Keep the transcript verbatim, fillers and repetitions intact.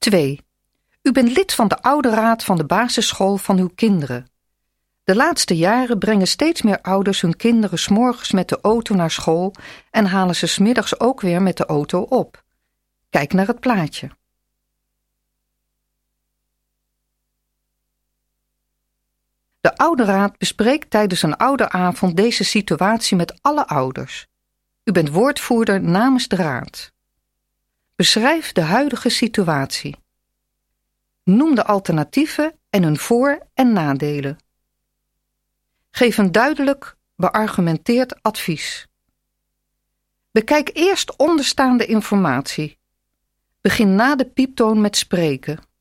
twee. U bent lid van de ouderraad van de basisschool van uw kinderen. De laatste jaren brengen steeds meer ouders hun kinderen 's morgens met de auto naar school en halen ze 's middags ook weer met de auto op. Kijk naar het plaatje. De ouderraad bespreekt tijdens een ouderavond deze situatie met alle ouders. U bent woordvoerder namens de raad. Beschrijf de huidige situatie. Noem de alternatieven en hun voor- en nadelen. Geef een duidelijk, beargumenteerd advies. Bekijk eerst onderstaande informatie. Begin na de pieptoon met spreken.